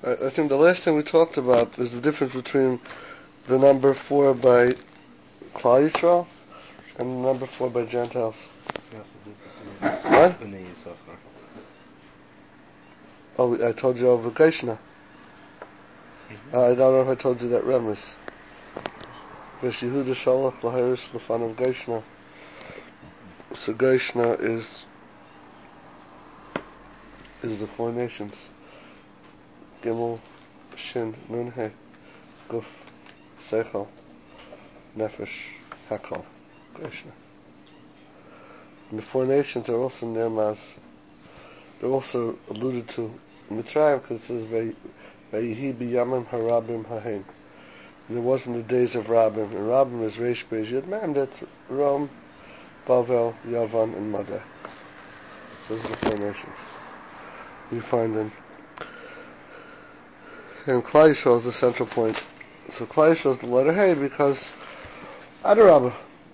I think the last time we talked about is the difference between the number 4 by Klal Yisrael and the number 4 by Gentiles. What? Oh, I told you over Geishna. I don't know if I told you that Remes. Because Yehuda Shalach Lahirish Lefanav Geishna. So Geishna is the 4 nations. Gimel, Shin, Nun He, Guf, Seichel, Nefesh, Hakol, Geishna. And the 4 nations are also Nirmaz. They're also alluded to in Mitzrayim because it says Vayihi b'yamim harabim hahen. And it was in the days of Rabbim. And Rabbim is Reish Beis Yud Mem. That's Rome, Bavel, Yavan, and Madeh. Those are the 4 nations. You find them. And Klal Yisrael is the central point. So Klal Yisrael is the letter Hey because Adarabah,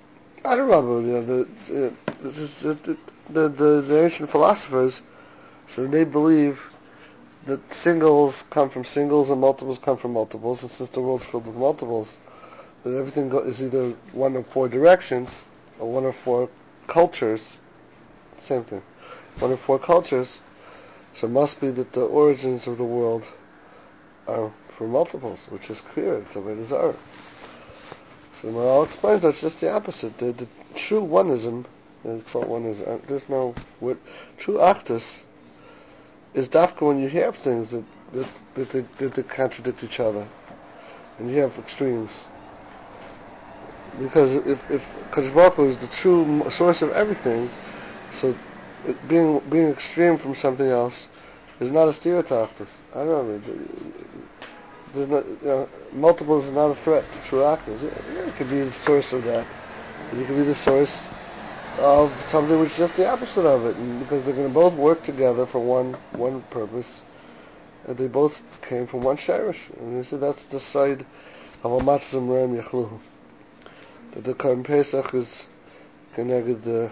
the ancient philosophers, so they believe that singles come from singles and multiples come from multiples, and since the world's filled with multiples, that everything is either one of 4 directions or one of 4 cultures. Same thing. One of 4 cultures. So it must be that the origins of the world are from multiples, which is clear. It's a way to Zara. So Maharal explains that's just the opposite. The true oneism, there's no true actus is dafka when you have things that contradict each other, and you have extremes. Because if Kadosh Baruch Hu is the true source of everything, so being extreme from something else is not a stereotypus. I don't know. There's not, multiples is not a threat to true actors. Yeah, it could be the source of that. It could be the source of something which is just the opposite of it, and because they're going to both work together for one purpose, and they both came from one shirish. And you see, that's the side of a matzah merem yachluhu. That the Korban Pesach is connected the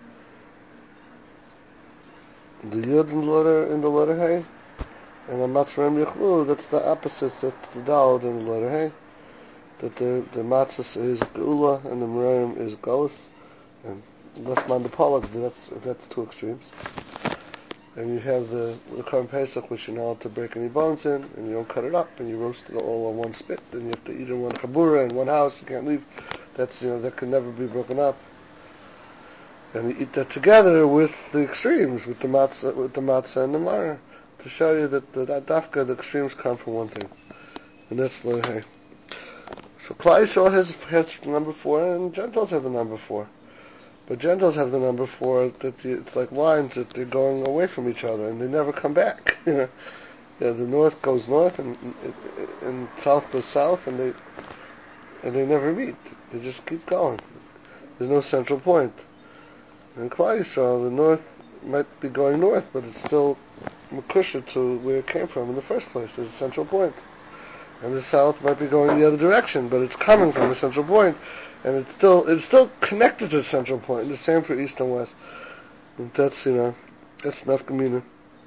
yud in the letter Hey, and the matzah merem yachluhu, that's the opposite. That's the dal in the letter Hey. That the matzah is geula and the merem is galus, and less man the polag, that's 2 extremes. And you have the Korban Pesach, which you're not allowed to break any bones in, and you don't cut it up, and you roast it all on one spit, and you have to eat in one chabura in one house. You can't leave. That's that can never be broken up. And you eat that together with the extremes, with the matzah and the maror, to show you that dafka, the extremes come from one thing, and that's the Hey. So Klal Yisrael has number 4, and Gentiles have the number 4. But Gentiles have the number 4 that it's like lines that they're going away from each other and they never come back. The north goes north and south goes south, and they never meet. They just keep going. There's no central point. In Klal Yisrael, the north might be going north, but it's still makusha to where it came from in the first place. There's a central point. And the south might be going the other direction, but it's coming from the central point. And it's still connected to the central point. And the same for east and west. And that's nafkamina.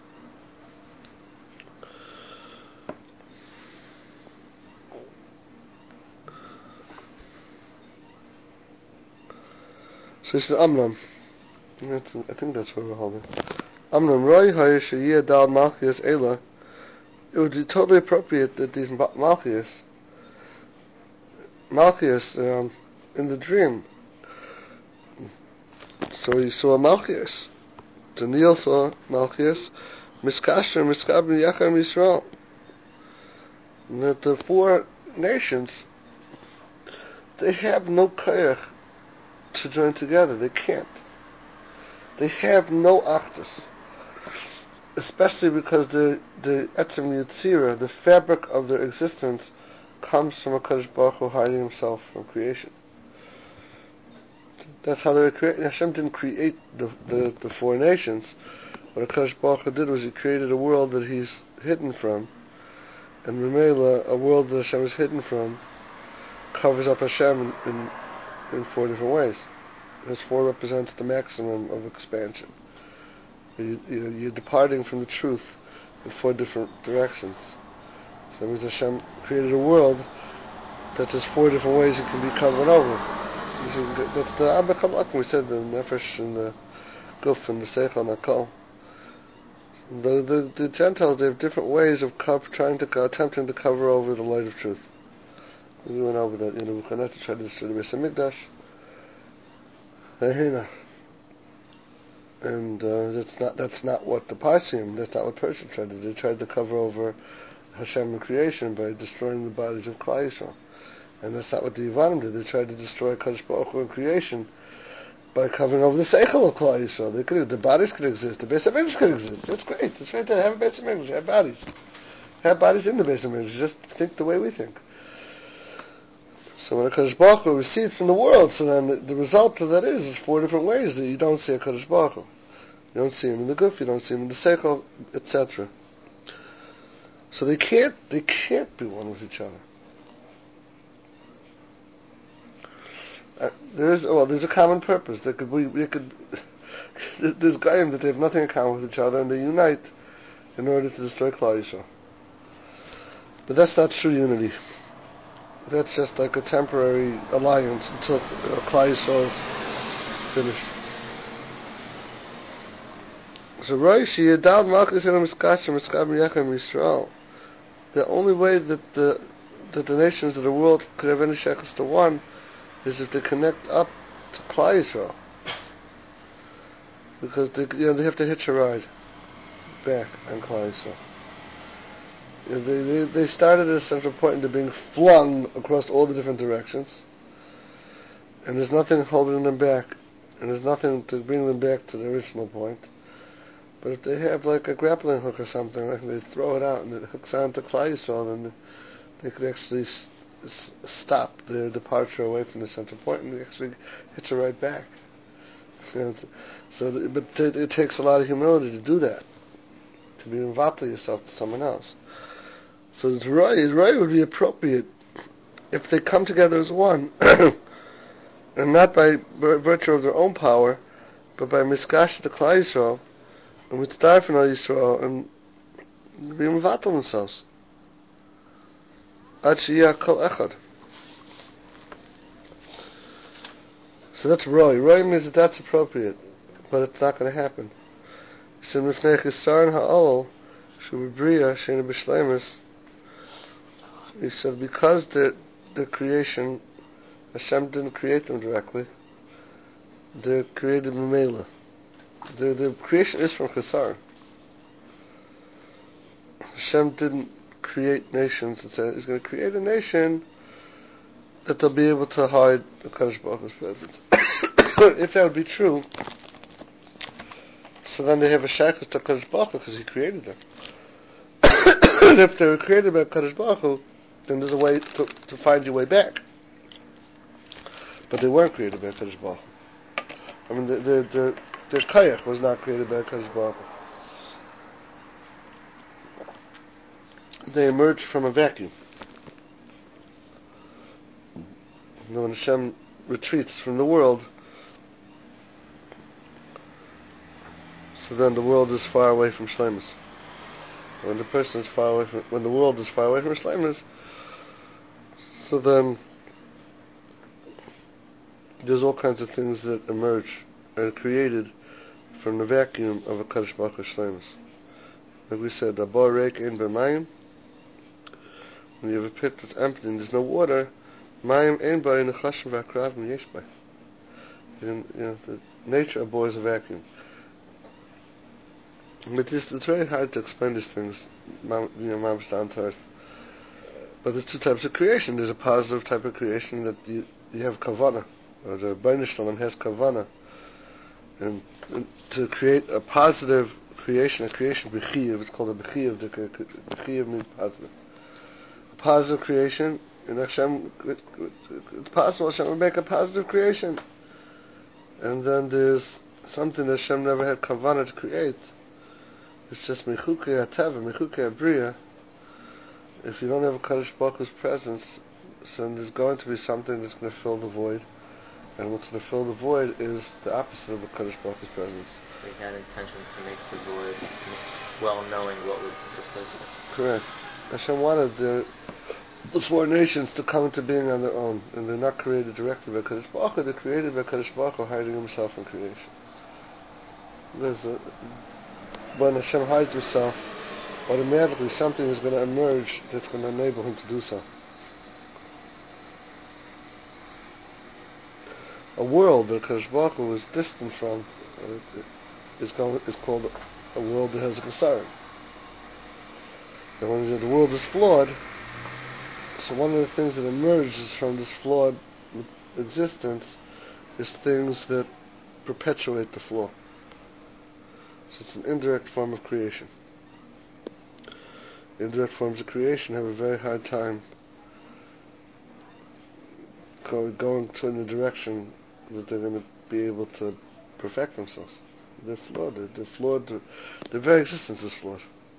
So he says Amram. I think that's where we're holding. Amram Roy Hayashiyah Dal Malchias Ela. It would be totally appropriate that these Malchias in the dream. So he saw Malchias. Daniel saw Malchias. Miskasher, Miskab, Yachar, Yisrael. That the 4 nations, they have no koyach to join together. They can't. They have no actus. Especially because the etzem yitzira, the fabric of their existence, comes from a Kadosh Baruch Hu hiding himself from creation. That's how they were created. Hashem didn't create the 4 nations. What Kadosh Baruch Hu did was He created a world that He's hidden from, and Memela, a world that Hashem is hidden from, covers up Hashem in 4 different ways. Because 4 represents the maximum of expansion. You're departing from the truth in 4 different directions. So that means Hashem created a world that there's 4 different ways it can be covered over. That's the Abba Kalak, we said, the Nefesh and the Guf and the Seichel and the Kol. The Gentiles, they have different ways of attempting to cover over the light of truth. We went over that. Nebuchadnezzar tried to destroy the Beis Hamikdash. And that's not what the Parsim, that's not what Persia tried to do. They tried to cover over Hashem in creation by destroying the bodies of Klal Yisrael. And that's not what the Yevanim did. They tried to destroy Kadosh Baruch Hu in creation by covering over the Seichel of Klal Yisrael. The bodies could exist. The Beis Hamikdash could exist. It's great. It's right there. Have a Beis Hamikdash. Have bodies. Have bodies in the Beis Hamikdash. Just think the way we think. So when a Kadosh Baruch Hu recedes from the world, so then the result of that is 4 different ways that you don't see a Kadosh Baruch Hu. You don't see him in the Guf, you don't see him in the Seichel, etc. So they can't be one with each other. There's a common purpose. There's Goyim that they have nothing in common with each other, and they unite in order to destroy Klal Yisrael. But that's not true unity. That's just like a temporary alliance until Klal Yisrael is finished. So the only way that the nations of the world could have any shekels to one is if they connect up to Klal Yisrael, because they have to hitch a ride back on Klal Yisrael. They started at a central point into being flung across all the different directions, and there's nothing holding them back, and there's nothing to bring them back to the original point. But if they have like a grappling hook or something, like they throw it out and it hooks onto Klal Yisrael, then they could actually stop their departure away from the central point and they actually hitch it right back. But it takes a lot of humility to do that, to be involved yourself to someone else. So the Raya would be appropriate if they come together as one, and not by virtue of their own power, but by miskash to Klal Yisrael, and with Starfin al Yisrael, and be mevatel themselves. Ad sheyeh kol echad. So that's Roy. Roy means that's appropriate, but it's not going to happen. He said because the creation, Hashem didn't create them directly, they're created b'meila. The creation is from Chesar. Hashem didn't create nations and say He's going to create a nation that they'll be able to hide the Kadosh Baruch Hu's presence. If that would be true, so then they have a shackles to Kadosh Baruch Hu because He created them. And if they were created by Kadosh Baruch Hu, then there's a way to find your way back. But they weren't created by Kadosh Baruch Hu. I mean, their Kayach was not created by Kadosh Baruch Hu. They emerged from a vacuum. And when Hashem retreats from the world, so then the world is far away from Shleimus. When the person is far away when the world is far away from Shleimus, so then there's all kinds of things that emerge and are created from the vacuum of a Kadosh Baruch Hu Shleimus. Like we said, Abar Reik Ein B'Mayim. When you have a pit that's empty and there's no water, Mayim Ein Ba Nechashim V'Akravim Yesh Ba. The nature abhors a vacuum. But it's very hard to explain these things, mamash down to earth. But there's 2 types of creation. There's a positive type of creation that you have kavanah, or the Bnei Shalom has kavanah, and to create a positive creation, a creation b'chiyav, it's called a b'chiyav. The b'chiyav means positive. A positive creation, and Hashem, it's possible Hashem will make a positive creation. And then there's something that Hashem never had kavanah to create. It's just mechukei hateva, mechukei habriya. If you don't have a Kadosh Baruch Hu's presence, then there's going to be something that's going to fill the void, and what's going to fill the void is the opposite of a Kadosh Baruch Hu's presence. They had intention to make the void, well knowing what would replace it. Correct. Hashem wanted the four nations to come into being on their own, and they're not created directly by Kadosh Baruch Hu, they're created by Kadosh Baruch Hu hiding himself in creation. When Hashem hides himself, automatically something is going to emerge that's going to enable him to do so. A world that Kadosh Baruch Hu is distant from is called a world that has a Kesarim. And when the world is flawed, so one of the things that emerges from this flawed existence is things that perpetuate the flaw. So it's an indirect form of creation. Indirect forms of creation have a very hard time going to in a direction that they're going to be able to perfect themselves. They're flawed. They're flawed. Their very existence is flawed.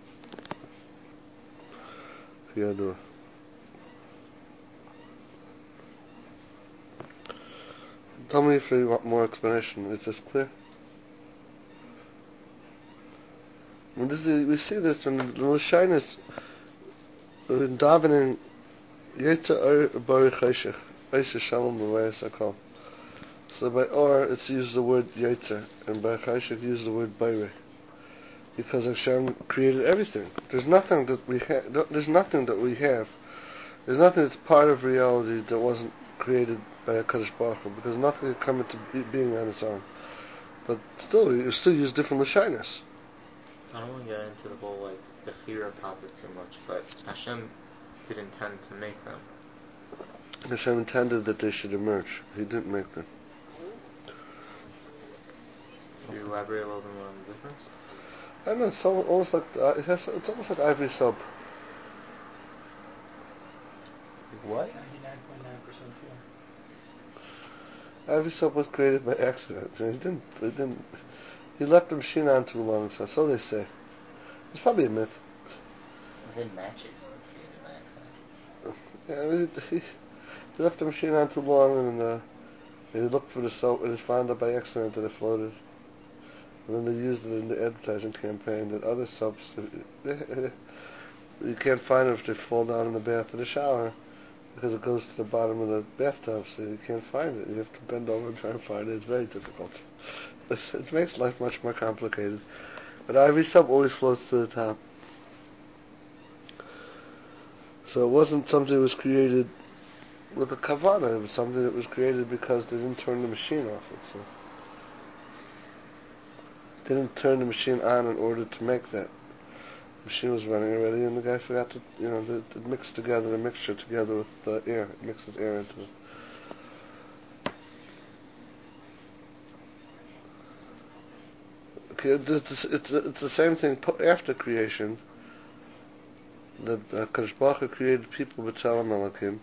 Tell me if you want more explanation. Is this clear? We see this in the Lashinus in davening Yetzer Or Bari Cheshech Eisha Shalom B'Vayas Hakol. So by Or it's used the word Yetzer, and by Cheshech used the word Bari, because Hashem created everything. There's nothing that we have. There's nothing that's part of reality that wasn't created by a Kadosh Baruch Hu, because nothing can come into being on its own. But still, we still use different Lashinus. I don't want to get into the whole the Bechira topic too much, but Hashem did intend to make them. Hashem intended that they should emerge. He didn't make them. Can you elaborate a little bit more on the difference? I know, it's almost like it's almost like ivory soap. What? 99.9% pure. Ivory soap was created by accident. He left the machine on too long, so they say. It's probably a myth. They say matches were created by accident. Yeah, he left the machine on too long, and he looked for the soap, and he found out by accident that it floated. And then they used it in the advertising campaign that other soaps, you can't find them if they fall down in the bath or the shower, because it goes to the bottom of the bathtub, so you can't find it. You have to bend over and try to find it. It's very difficult. It makes life much more complicated. But ivory soap always floats to the top. So it wasn't something that was created with a kavanah. It was something that was created because they didn't turn the machine off. They didn't turn the machine on in order to make that. The machine was running already, and the guy forgot to, it mixed together, the mixture together with air. It mixes air into it. Okay, it's the same thing after creation. That Kadosh Baruch Hu created people b'Tzelem Elokim,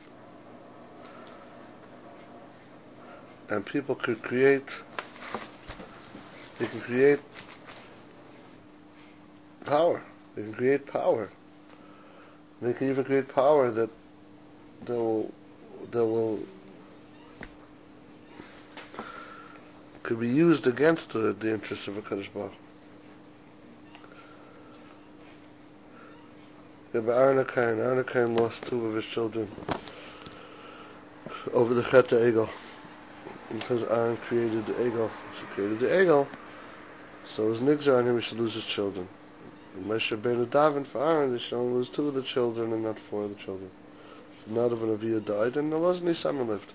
and people could create. They can create power. They can create power. They can even create power that will could be used against the interests of a Kadosh Baruch Hu. But Aaron HaKohen lost two of his children over the Chet HaEgel, because Aaron created the Egel. She created the Egel, so it was nigzar on him he should lose his children. And Moshe Rabbeinu davened for Aaron, they should only lose two of the children and not four of the children. So Nadav and Aviah died, and Elazar and Isamar lived.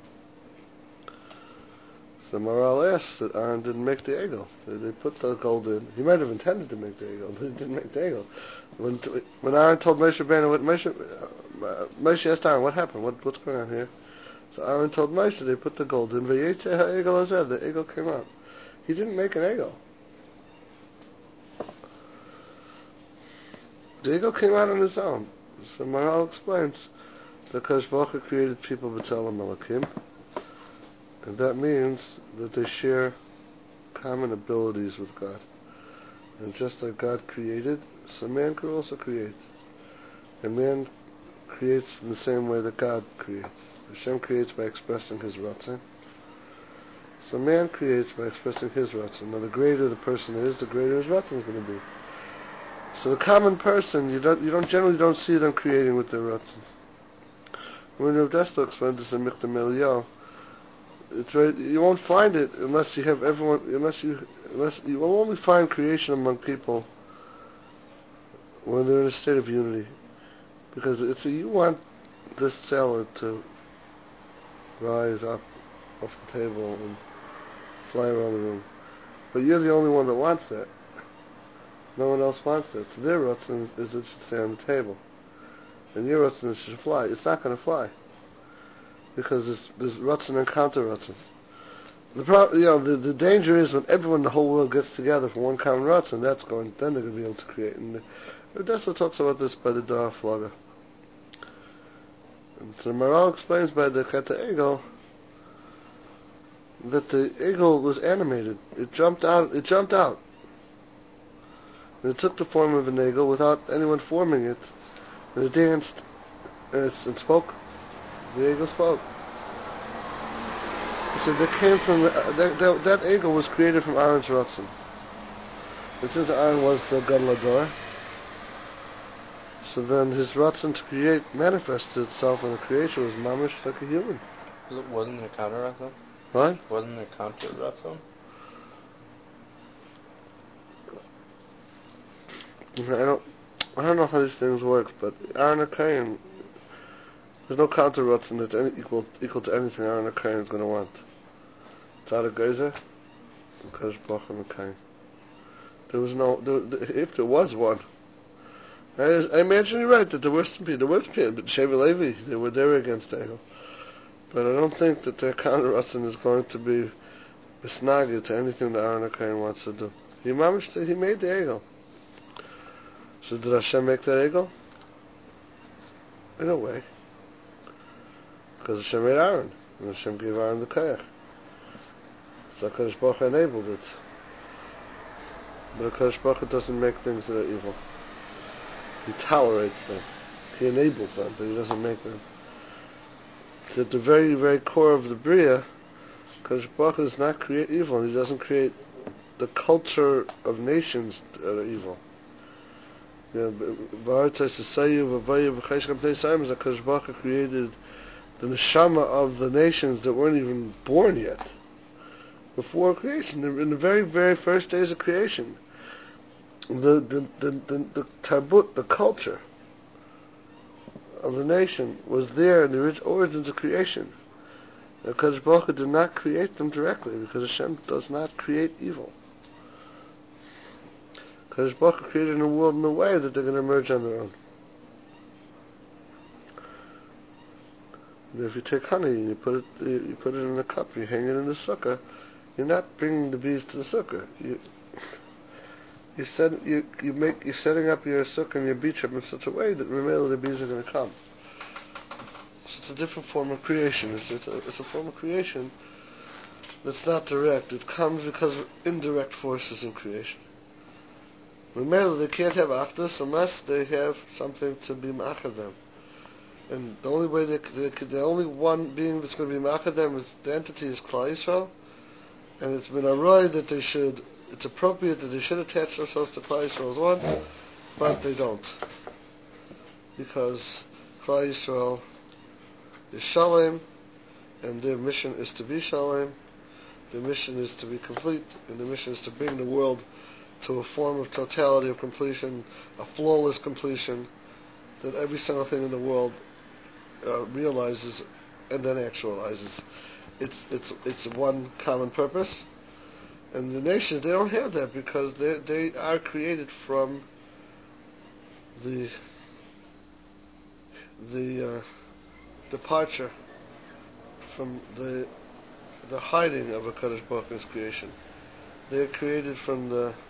So Maral asks that Aaron didn't make the Egel. They put the gold in. He might have intended to make the Egel, but he didn't make the Egel. When Aaron told Moshe Rabbeinu, Moshe asked Aaron, what happened? What's going on here? So Aaron told Moshe they put the gold in. V'yetzeh ha'egel hazeh, the Egel came out. He didn't make an Egel. The Egel came out on his own. So Maral explains that Kadosh Baruch Hu created people b'Tzelem Elokim, and that means that they share common abilities with God. And just like God created, so man could also create. And man creates in the same way that God creates. Hashem creates by expressing His Ratzon. So man creates by expressing his Ratzon. Now the greater the person is, the greater his Ratzon is going to be. So the common person, you generally don't see them creating with their Ratzon. When Rav Dessler explained this in Michtam Eliyahu, you won't find it unless you have everyone, unless you will only find creation among people when they're in a state of unity. Because you want this salad to rise up off the table and fly around the room. But you're the only one that wants that. No one else wants that. So their Ratzon is it should stay on the table. And your Ratzon should fly. It's not going to fly. Because there's Ratzon and counter Ratzon. The danger is when everyone in the whole world gets together for one common Ratzon, then they're going to be able to create. And Odessa talks about this by the Dara Flaga. And so Maral explains by the Cheta Egel that the Egel was animated. It jumped out. And it took the form of an Egel without anyone forming it. And it danced and it spoke. The Egel spoke. He said that came from that Egel was created from Aaron's Ratzon. And since Aaron was the Gadol Hador, so then his Ratzon to create manifested itself in a creation was mamish like a human. Wasn't there counter Ratzon? What? Wasn't there counter Ratzon? I don't know how these things work, but Aaron HaKohen, there's no counter Ratzon that's equal to anything Aaron HaKohen is going to want. Tzaddik Geyser, and Kadosh Baruch Hu HaKohen. If there was one, I imagine you're right that there were some people, but Shevi Levi, they were against Egel. But I don't think that their counter Ratzon is going to be misnagid to anything that Aaron HaKohen wants to do. He made the Egel. So did Hashem make that Egel? In a way. Because Hashem made Aaron, and Hashem gave Aaron the Koyach. So HaKadosh Baruch Hu enabled it. But HaKadosh Baruch Hu doesn't make things that are evil. He tolerates them. He enables them, but he doesn't make them. It's at the very, very core of the Bria, HaKadosh Baruch Hu does not create evil, and he doesn't create the culture of nations that are evil. HaKadosh Baruch Hu created the neshama of the nations that weren't even born yet. Before creation, in the very, very first days of creation, the tarbut, the culture of the nation was there in the origins of creation. HaKadosh Baruch Hu did not create them directly because Hashem does not create evil. HaKadosh Baruch Hu created a world in a way that they're going to emerge on their own. And if you take honey and you put it in a cup, you hang it in the sukkah, you're not bringing the bees to the sukkah. You're setting up your sukkah and your bee trip in such a way that remember the bees are going to come. So it's a different form of creation. It's a form of creation that's not direct. It comes because of indirect forces in creation. Remember, they can't have achdus unless they have something to be ma'achad them. And the only way the only one being that's going to be ma'achad them is the entity is Klal Yisrael. And it's been a roy that it's appropriate that they should attach themselves to Klal Yisrael as one, but they don't. Because Klal Yisrael is Shalem, and their mission is to be Shalem, their mission is to be complete, and their mission is to bring the world to a form of totality of completion, a flawless completion, that every single thing in the world realizes and then actualizes. It's one common purpose, and the nations, they don't have that because they are created from the departure from the hiding of a Kadosh Baruch Hu's creation. They're created from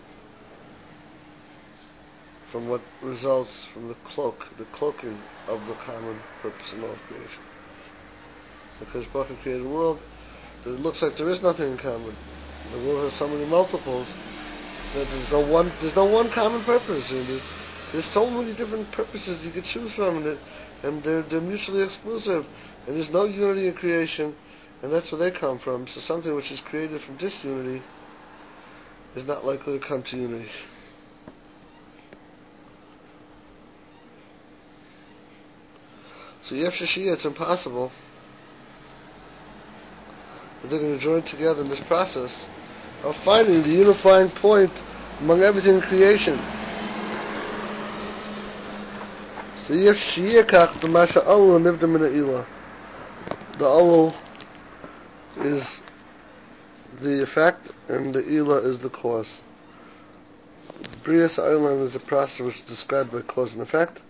what results from the cloaking of the common purpose and law of creation. Because Baruch Hu created a world that it looks like there is nothing in common. The world has so many multiples that there's no one common purpose. And there's so many different purposes you could choose from, and they're mutually exclusive. And there's no unity in creation, and that's where they come from. So something which is created from disunity is not likely to come to unity. So Yef Shishiyah, it's impossible that they're going to join together in this process of finding the unifying point among everything in creation. So Yef Shishiyah kach the Masha Alul nivda min ha'ila. The Alul is the effect and the Ila is the cause. Brias Ha'olam is a process which is described by cause and effect.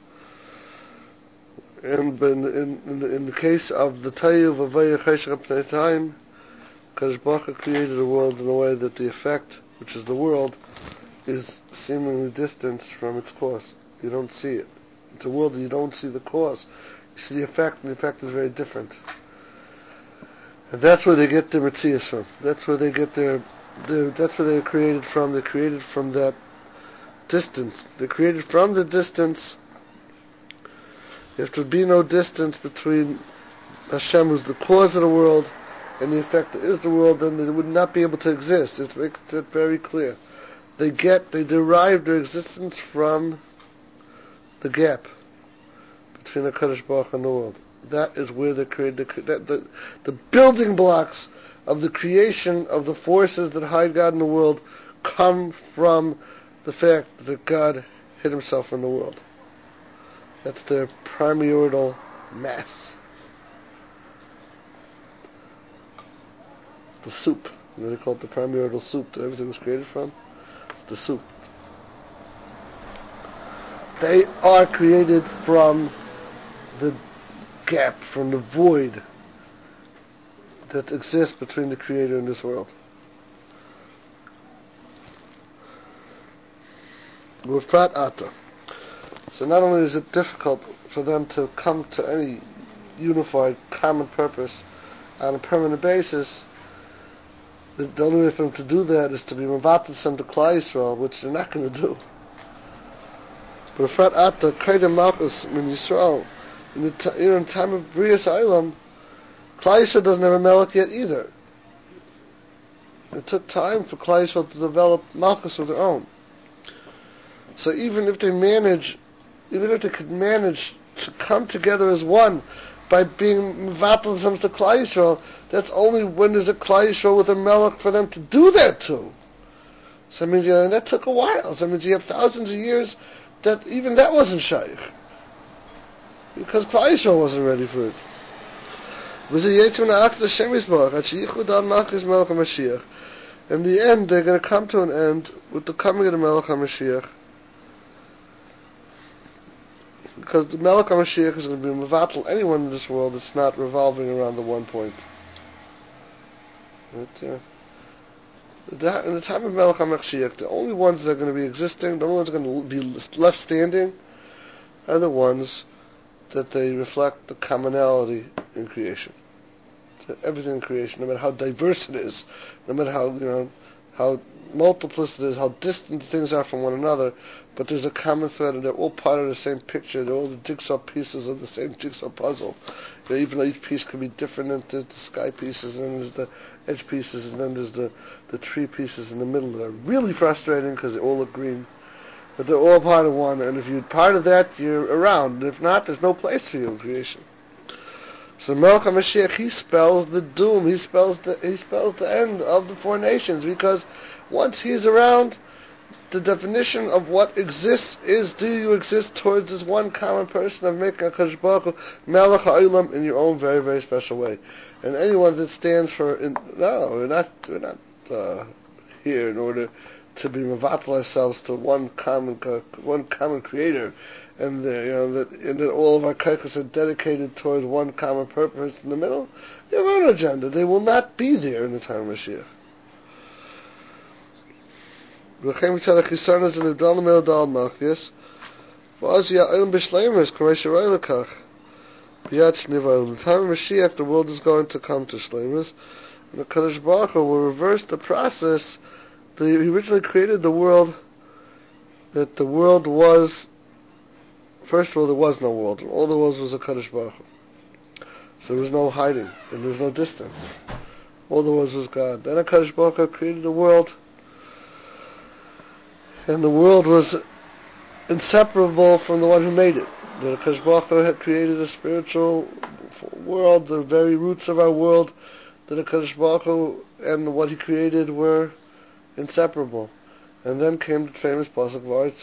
And in the case of the Tayyuv of Vayah Cheshach Pnei Time, Kadosh Baruch Hu created a world in a way that the effect, which is the world, is seemingly distanced from its cause. You don't see it. It's a world that you don't see the cause. You see the effect, and the effect is very different. And that's where they get their Metzias from. That's where they get that's where they're created from. They're created from that distance. They're created from the distance. If there would be no distance between Hashem, who's the cause of the world, and the effect that is the world, then they would not be able to exist. It makes that very clear. They derive their existence from the gap between the Kadosh Baruch Hu and the world. That is where they create the building blocks of the creation of the forces that hide God in the world come from the fact that God hid himself in the world. That's their primordial mass. The soup. You know, they call it the primordial soup that everything was created from. The soup. They are created from the gap, from the void that exists between the Creator and this world. Rufat Ata. So not only is it difficult for them to come to any unified common purpose on a permanent basis, the only way for them to do that is to be mevatel some to Klal Yisrael, which they're not going to do. But Rufat Ata, Kaidem Malchus min Yisrael, in the time of Brias Ha'olam, Klal Yisrael doesn't have a melech yet either. It took time for Klal Yisrael to develop Malchus of their own. So even if they could manage to come together as one by being mevatel some to Klal Yisrael, that's only when there's a Klal Yisrael with a melech for them to do that to. So that means that took a while. So that means you have thousands of years that even that wasn't shaykh, because Klal Yisrael wasn't ready for it. In the end, they're going to come to an end with the coming of the Melech HaMashiach, because the Melech HaMashiach is going to be mevatel anyone in this world that's not revolving around the one point. In the time of Melech HaMashiach, the only ones that are going to be existing, the only ones that are going to be left standing, are the ones that they reflect the commonality in creation. So everything in creation, no matter how diverse it is, no matter how multiplicity it is, how distant things are from one another, but there's a common thread, and they're all part of the same picture. They're all the jigsaw pieces of the same jigsaw puzzle. Even though each piece can be different, and there's the sky pieces, and there's the edge pieces, and then there's the tree pieces in the middle that are really frustrating because they all look green. But they're all part of one, and if you're part of that, you're around. If not, there's no place for you in creation. So Melech HaMashiach, he spells the doom, he spells the end of the four nations, because once he's around, the definition of what exists is, do you exist towards this one common person of making HaKadosh Baruch Hu Melech HaOlam in your own very, very special way. And anyone that stands for, we're not here in order to be mevatel ourselves to one common creator, and that all of our kaikos are dedicated towards one common purpose in the middle. They have their own agenda. They will not be there in the time of Mashiach. In the time of Mashiach, the world is going to come to shleimus, and the Kadosh Baruch Hu will reverse the process. He originally created the world, that the world was, first of all, there was no world. All there was a Kadosh Baruch Hu. So there was no hiding, and there was no distance. All there was God. Then a Kadosh Baruch Hu created the world, and the world was inseparable from the one who made it. that HaKadosh Baruch Hu had created a spiritual world, the very roots of our world, that HaKadosh Baruch Hu and what He created were inseparable. And then came the famous pasuk,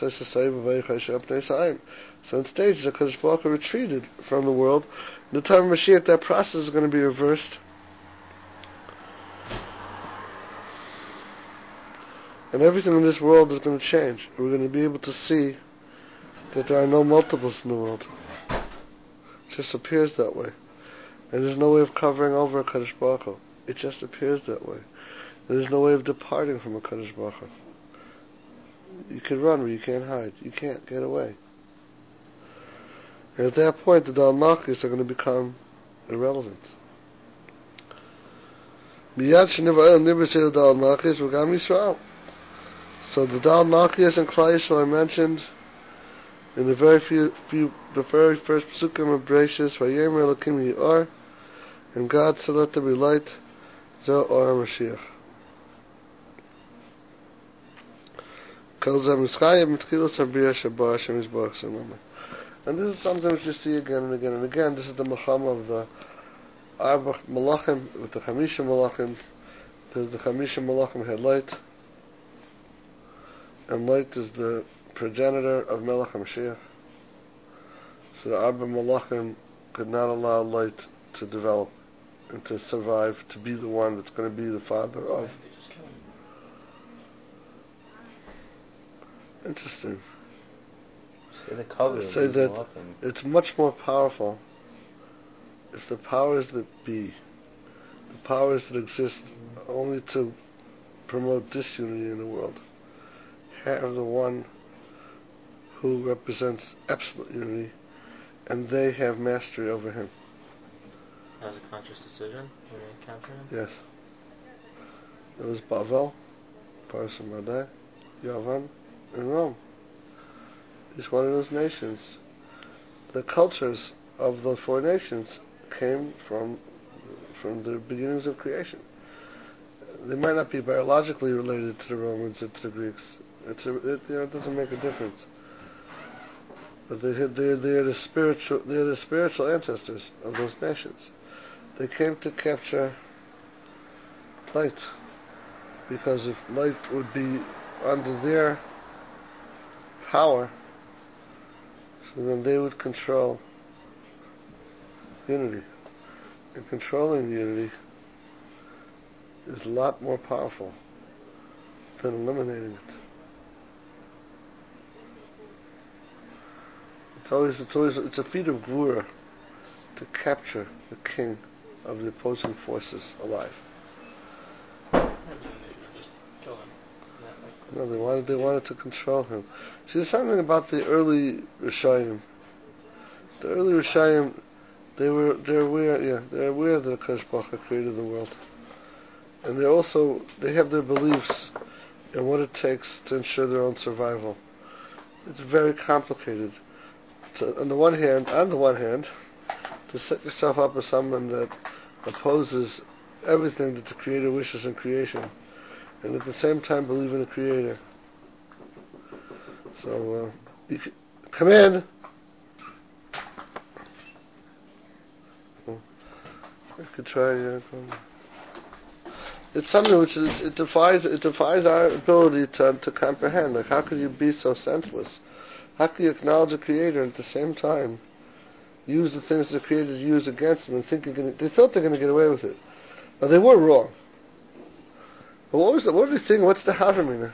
so in stages, HaKadosh Baruch Hu retreated from the world. In the time of Mashiach, that process is going to be reversed. And everything in this world is going to change. We're going to be able to see that there are no multiples in the world. It just appears that way. And there's no way of covering over HaKadosh Baruch Hu. It just appears that way. There's no way of departing from HaKadosh Baruch Hu. You can run, but you can't hide. You can't get away. And at that point, the Dal Malchus are going to become irrelevant. Miyad Shenivayim Nibasei Dal Malchus V'gam Yisrael. So the Dal Malchus and Klal Yisrael are mentioned in the very first psukim of Bereshis. Vayemer Elokim Yi'or, and God said, "Let there be light." Zo Or Mashiach. And this is something which you see again and again and again. This is the Machama of the Arba Malachim with the Chamisha Malachim, because the Chamisha Malachim had light, and light is the progenitor of Melech HaMashiach. So the Arba Malachim could not allow light to develop and to survive, to be the one that's going to be the father of. Interesting. Say the color. Say that it's much more powerful if the powers that be, the powers that exist only to promote disunity in the world, have the one who represents absolute unity, and they have mastery over him. That was a conscious decision when they encountered him? Yes. It was Bavel, Paras Madai, Yavan, and Rome. Each one of those nations, the cultures of the four nations came from the beginnings of creation. They might not be biologically related to the Romans or to the Greeks. It doesn't make a difference. But they're the spiritual ancestors of those nations. They came to capture light, because if light would be under their power, so then they would control unity. And controlling unity is a lot more powerful than eliminating it. It's a feat of Gvura to capture the king of the opposing forces alive. No, they wanted to control him. See, there's something about the early Rishayim. The early Rishayim, they're aware that HaKadosh Baruch Hu created the world, and they have their beliefs in what it takes to ensure their own survival. It's very complicated. On the one hand, to set yourself up as someone that opposes everything that the Creator wishes in creation, and at the same time believe in a Creator. So, you can, come in. I could try. It's something which it defies our ability to comprehend. Like, how could you be so senseless? How can you acknowledge a Creator and at the same time use the things the Creator used against them and think they thought they're going to get away with it? Now, they were wrong. But what are they thinking? What's the Havamina?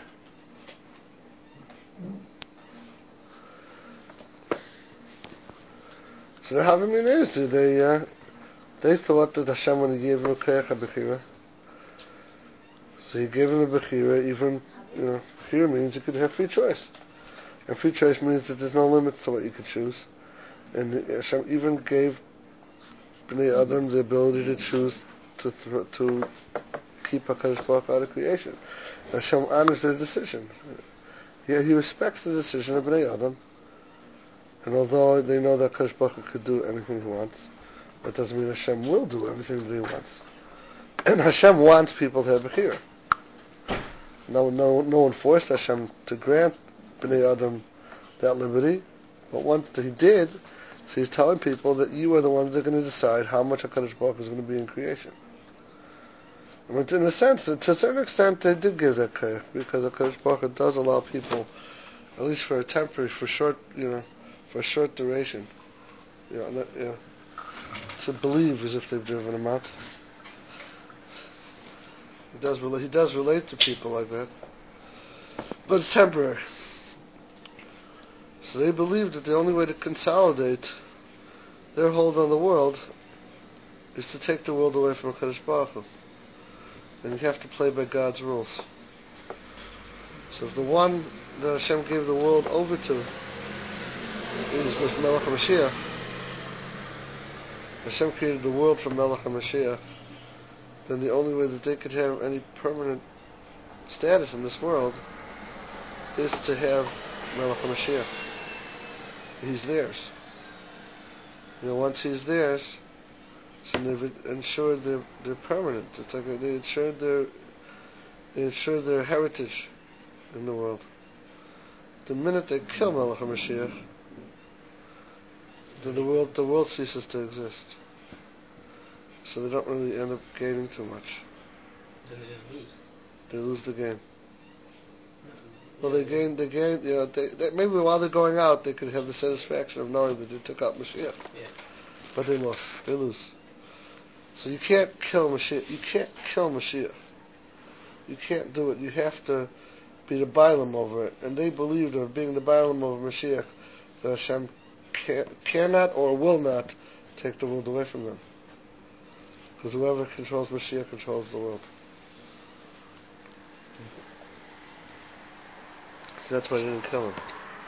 So the Havamina is they thought that Hashem, when He gave them a Koyach HaBechira, so He gave them a Bechira. Even Bechira means you could have free choice. And free choice means that there's no limits to what you could choose. And Hashem even gave Bnei Adam the ability to choose to keep HaKadosh Baruch Hu out of creation. Hashem honors their decision. He respects the decision of Bnei Adam. And although they know that HaKadosh Baruch Hu could do anything He wants, that doesn't mean Hashem will do everything that He wants. And Hashem wants people to have Bechira. No one forced Hashem to grant Bnei Adam that liberty, But once he did, so he's telling people that you are the ones that are going to decide how much HaKadosh Baruch Hu is going to be in creation. And in a sense, to a certain extent, they did give that koyach, because HaKadosh Baruch Hu does allow people, at least for a temporary, for a short duration, to believe as if they've driven him out. He does relate to people like that, but it's temporary. So they believe that the only way to consolidate their hold on the world is to take the world away from HaKadosh Baruch Hu. And you have to play by God's rules. So if the one that Hashem gave the world over to is Melech HaMashiach, Hashem created the world from Melech HaMashiach, then the only way that they could have any permanent status in this world is to have Melech HaMashiach. He's theirs. Once he's theirs, so they've ensured their permanence. It's like they ensured their heritage in the world. The minute they kill Melech HaMashiach, then the world ceases to exist. So they don't really end up gaining too much. Then they didn't lose. They lose the game. Well, they gain. They maybe while they're going out, they could have the satisfaction of knowing that they took out Mashiach. Yeah. But they lost. They lose. So you can't kill Mashiach. You can't kill Mashiach. You can't do it. You have to be the Bailam over it. And they believed of being the Bailam over Mashiach, that Hashem cannot or will not take the world away from them. Because whoever controls Mashiach controls the world. That's why they didn't kill him.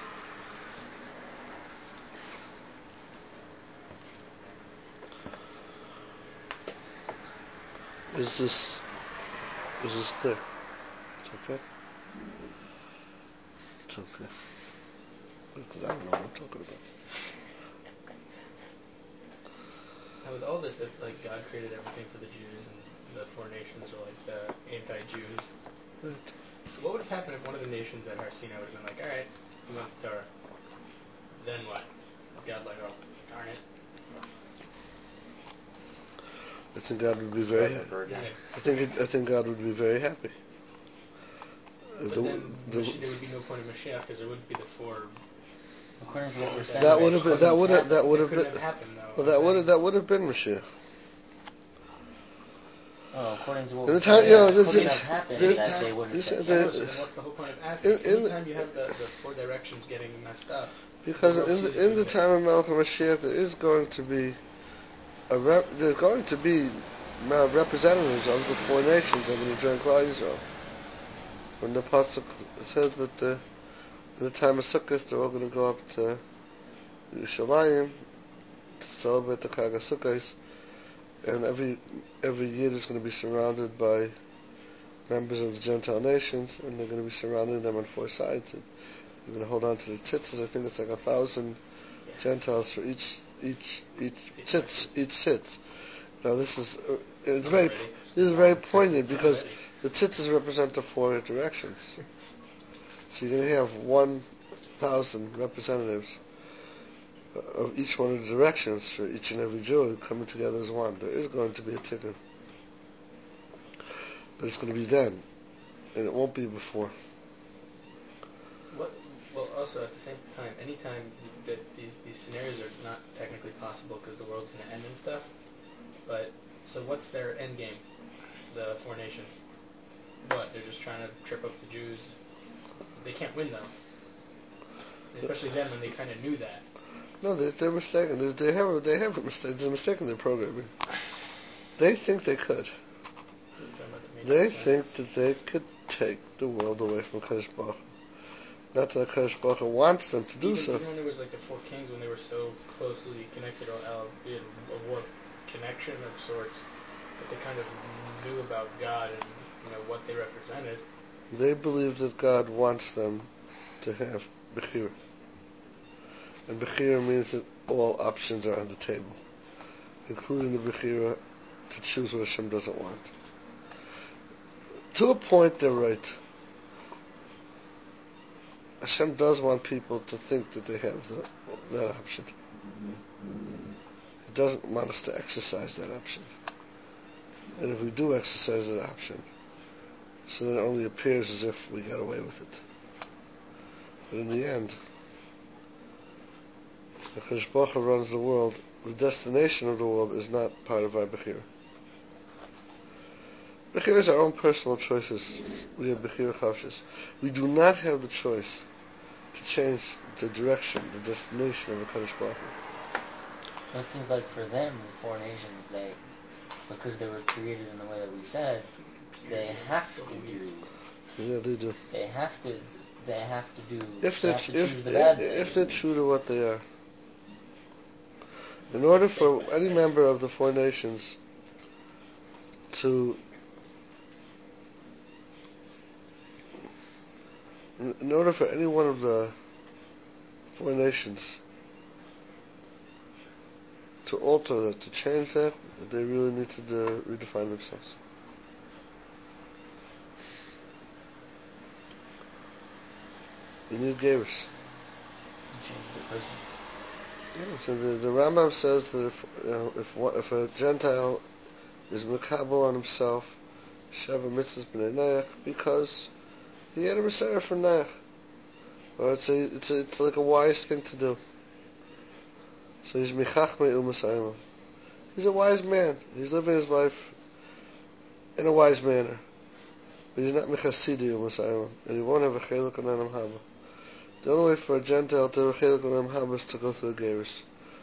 Is this clear? It's okay? It's okay. Because I don't know what I'm talking about. Now with all this, that like God created everything for the Jews, and the four nations are like the anti-Jews. Right. So what would have happened if one of the nations at Har Sinai would have been like, all right, we want the Torah. Then what? Is God like, oh, darn it? I think God would be very happy. I think God would be very happy. But then there would be no point of Mashiach because there wouldn't be the four. According to what we're saying, That would have been. That would have Couldn't been. have happened though. Well, that would have been Mashiach. Oh, according to what In we're the time, saying, this couldn't is- have happened this- that they wouldn't this- say. this- Yeah, so then what's the whole point of asking? in- Anytime you have the four directions getting messed up. Because the world in ceases the to exist. time of Melech HaMashiach, there is going to be there's going to be representatives of the four nations that are going to join Klal Yisrael. When the pasuk says that in the time of Sukkot, they're all going to go up to Yerushalayim to celebrate the Chag HaSukkos, and every year is going to be surrounded by members of the Gentile nations, and they're going to be surrounding them on four sides. And they're going to hold on to the tzitzis. I think it's like 1,000 Gentiles for each tzitz. Now this is very poignant because the tzitzis represent the four directions. So you're going to have 1,000 representatives of each one of the directions for each and every Jew coming together as one. There is going to be a tikkun, but it's going to be then, and it won't be before. Well, also at the same time, anytime that these scenarios are not technically possible because the world's going to end and stuff. But so what's their end game? The four nations. What? They're just trying to trip up the Jews. They can't win though. Especially then when they kind of knew that. No, they're mistaken. They have a mistake. There's a mistake in their programming. They think they could. They think that they could take the world away from Kadosh Baruch Hu. Not that Kadosh Baruch Hu wants them to do so. Even when there was like the four kings, when they were so closely connected, or in a war connection of sorts, that they kind of knew about God and what they represented. They believe that God wants them to have Bechira. And Bechira means that all options are on the table, including the Bechira to choose what Hashem doesn't want. To a point, they're right. Hashem does want people to think that they have that option. He doesn't want us to exercise that option. And if we do exercise that option, so then it only appears as if we got away with it. But in the end, the Kadosh Baruch Hu runs the world. The destination of the world is not part of our Bechira. Bechira is our own personal choices. We have Bechira Chavshis. We do not have the choice to change the direction, the destination of a Kadosh Baruch Hu. Well, it seems like for them, the four nations, because they were created in the way that we said, they have to do. Yeah, they do. They have to do. If they they're have to choose the bad way. if they're true to what they are, in order for any member of the four nations to, in order for any one of the four nations to alter that, to change that, they really need to redefine themselves. You need Gerus. Change the person. Yeah, so the Rambam says that if a Gentile is makabel on himself, Sheva mitzvahs b'nei Noach, because he had a Messiah for Noach, or it's like a wise thing to do. So he's michachmei umas ha'olam. He's a wise man. He's living his life in a wise manner. But he's not mechasidi umas ha'olam, and he won't have a chelik on Olam Haba. The only way for a Gentile to have a chelik on Olam Haba is to go through a gerus.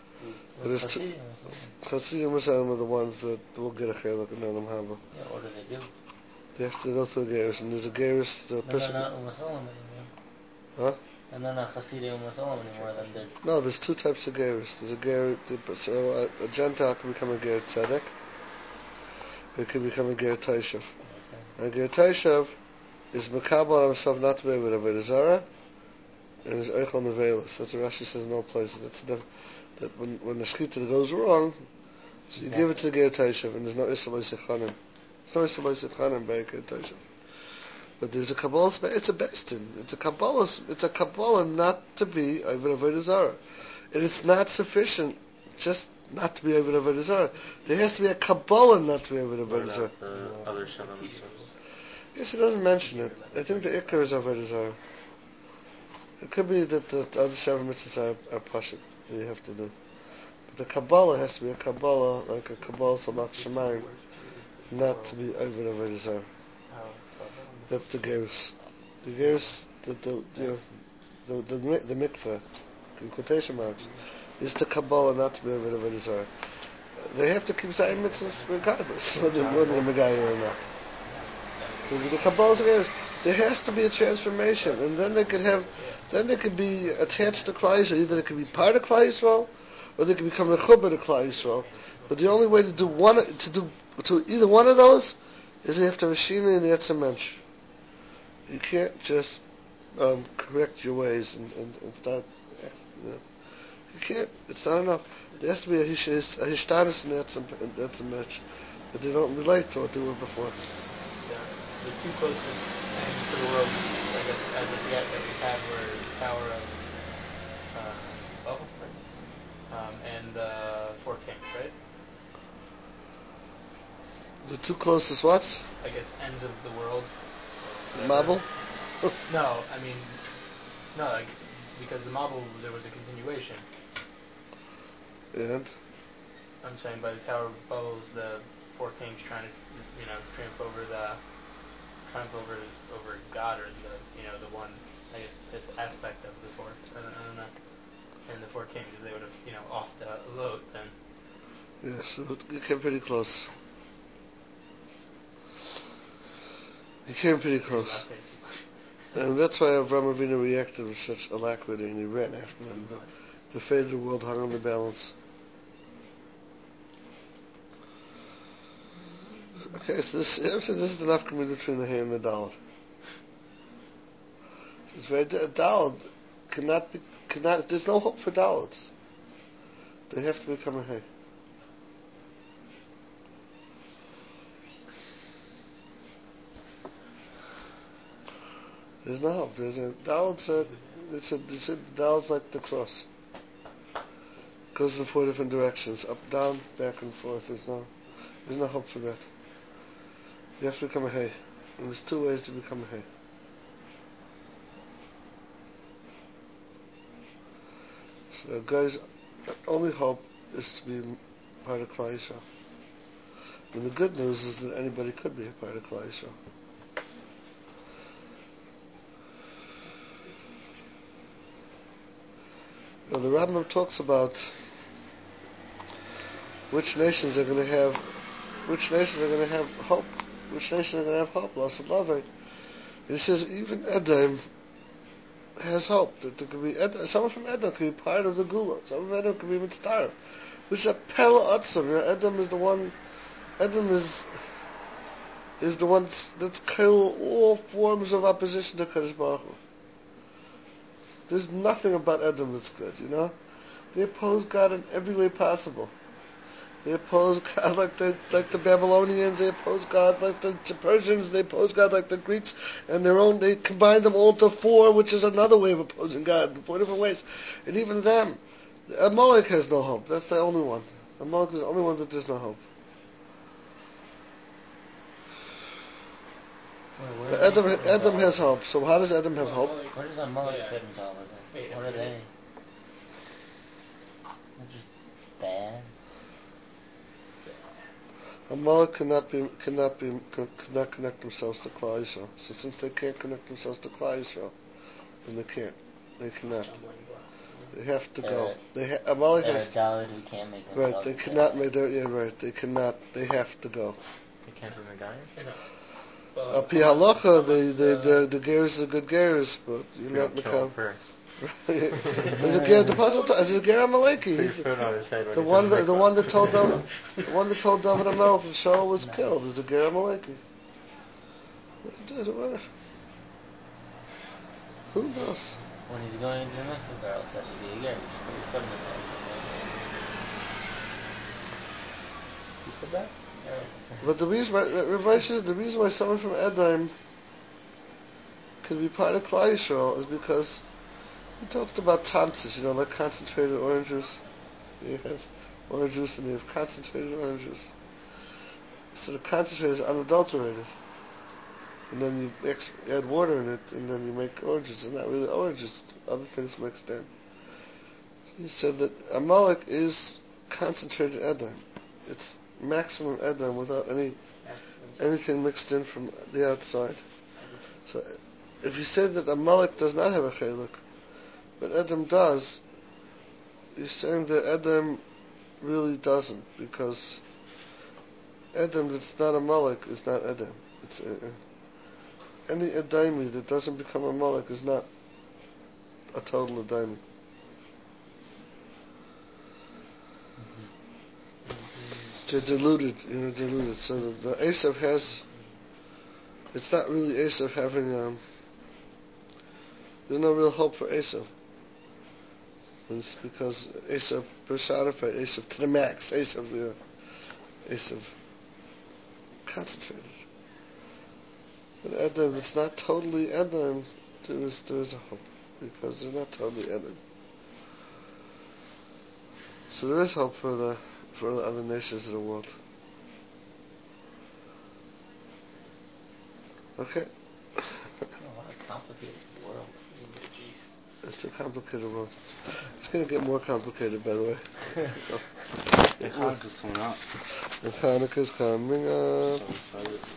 Chasidim umas ha'olam are the ones that will get a chelik on Olam Haba. Yeah, what do they do? They have to go through a gerus, and there's a gerus. The person. They're not umas ha'olam anymore. Huh? And they're not Hasidim umas ha'olam anymore. Then they're. No, there's two types of gerus. There's a gerus. So a Gentile can become a ger tzedek. It can become a ger taishav. A ger taishav is makabel on himself not to be able to avodah zarah, and is eichel nevelis. That's what Rashi says in all places. That when the shechita goes wrong, so you give it to the ger taishav, and there's no isser le'sechanim. There's no isser le'sechanim by a ger taishav. But there's a Kabbalah, it's a bestin. It's a Kabbalah not to be avodah zarah. And it's not sufficient just not to be avodah zarah. There has to be a Kabbalah not to be avodah zarah. The other Sheva mitzvahs. Yes, it doesn't mention it. I think the Ikar is avodah zarah. It could be that the other Sheva mitzvahs are pashut that you have to do. But the Kabbalah has to be a Kabbalah, like a Kabbalah Samach Shemayim, not to be avodah zarah. That's the gerus. The gerus, the mikveh, in quotation marks, is the Kabbalah not to be avodah zarah. They have to keep Zayin mitzvahs regardless, whether they're Megayah or not. So the Kabbalah is the gerus. There has to be a transformation, and then they could be attached to Klal Yisrael. Either they could be part of Klal Yisrael, or they could become a chubba to Klal Yisrael. But the only way to do either one of those is they have to have a shina in the Etzem Mensch. You can't just correct your ways and start. You can't. It's not enough. There has to be a hishtanis and that's a match that they don't relate to what they were before. The two closest things to the world, I guess, as of yet that we had were the Tower of Babel, right? And Four Kings, right? The two closest what? I guess ends of the world. Mabel? No, I mean, because the Mabel there was a continuation. And? I'm saying by the Tower of Babel is the Four Kings trying to, triumph over God, or the one, I guess, this aspect of the four. I don't know. And the Four Kings, if they would have, off the load, then. Yeah, so you came pretty close. You came pretty close. And that's why Avraham Avinu reacted with such alacrity, and he ran after them. The fate of the world hung on the balance. Okay, so this is the nafka between the hay and the daled. It's very daled cannot. There's no hope for daleds. They have to become a hay. There's no hope. Daleds They said the dal's like the cross. Goes in 4 different directions, up, down, back and forth. There's no hope for that. You have to become a hay. And there's 2 ways to become a hay. So the guy's only hope is to be part of Klal Yisrael. And the good news is that anybody could be a part of Klal Yisrael. Now the Rambam talks about which nations are going to have hope. Which nations are going to have hope? Lasad Lavei. He says even Edom has hope that there could be someone from Edom could be part of the Gula. Someone from Edom could be Mitzvah, which is a Pella Atzam. Edom is the one. Edom is the one that's kill all forms of opposition to Kadosh Baruch Hu. There's nothing about Edom that's good. They oppose God in every way possible. They oppose God like the Babylonians. They oppose God like the Persians. They oppose God like the Greeks. And they combine them all to 4, which is another way of opposing God in 4 different ways. And even them, Amalek has no hope. That's the only one. Amalek is the only one that there's no hope. Edom has hope. So how does Edom have hope? Where does Amalek fit into all of this? What are they? They're just bad. Amalek cannot connect themselves to Klal Yisrael. So since they can't connect themselves to Klal Yisrael, then they can't. They cannot. They have to go. Amalek has. Dalit who can't make themselves. Right. They cannot make their. Yeah. Right. They cannot. They have to go. They can't be Megayim? Pi halacha, the gerus is a good gerus, but you're not kill first. There's a ger. The puzzle. There's a ger Amaleki. The one that told David HaMelech that Shaul was killed. There's a ger Amaleki. Who knows? When he's going into the mikveh, Beryl said to be a ger. You should put your foot in his head. You said that? But the reason why someone from Edom could be part of Klal Yisrael is because he talked about tamtzis, like concentrated orange juice. You have orange juice and you have concentrated orange juice. So the concentrated is unadulterated. And then you add water in it and then you make oranges. It's not really oranges, it's other things mixed in. He said that Amalek is concentrated Edom. It's maximum Edom without anything mixed in from the outside. So if you say that Amalek does not have a chelik, but Edom does, you're saying that Edom really doesn't, because Edom that's not Amalek is not Edom. It's any Edomi that doesn't become Amalek is not a total Edomi. They're diluted. So the Esav has. It's not really Esav having. There's no real hope for Esav. It's because Esav personified Esav to the max. Esav concentrated. But Edom, it's not totally Edom. There is a hope because they're not totally Edom. So there is hope for the other nations of the world. Okay. What a complicated world. It's a complicated world. It's going to get more complicated, by the way. Hanukkah's coming up. Hanukkah's coming up. So excited.